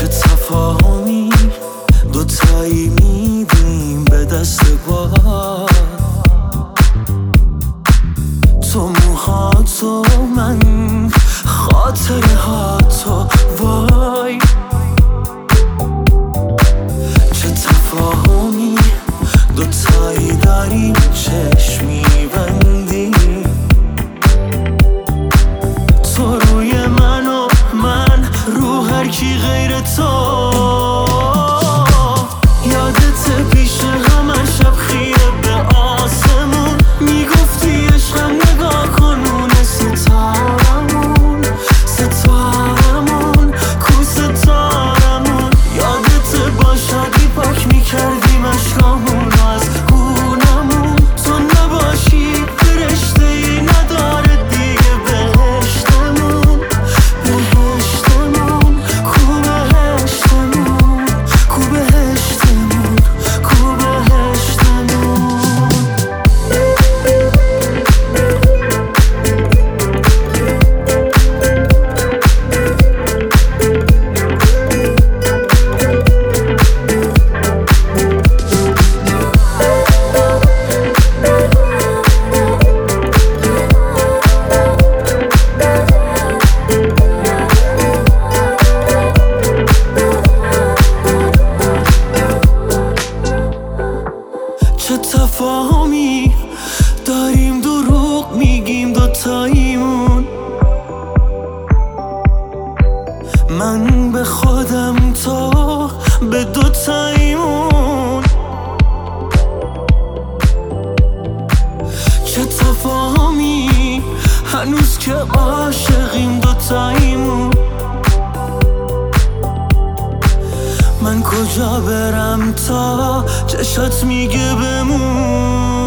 چه تفاهمی دوتایی میدیم به دست باد، تو موهاتو من خاطره هاتو وای. چه تفاهمی دوتایی داریم چشمی بندیم، تو روی من و من رو هر کی غیر تو. یادت پیش همه شب خیره به آسمون میگفتی عشقم نگاه کن مونه ستارمون کو ستارمون. یادت با شادی پاک میکردیم اشکامون از گونمون، تو نباشی فرشته ای نداره دیگه بهشتمون کو بهشتمون کو بهشتمون کو بهشتمون. چه تفاهمی داریم دروغ میگیم دوتاییمون، من به خودم تو به دوتاییمون. چه تفاهمی هنوز که عاشقیم دوتاییمون، من کجا برم تا چشات میگه بمون.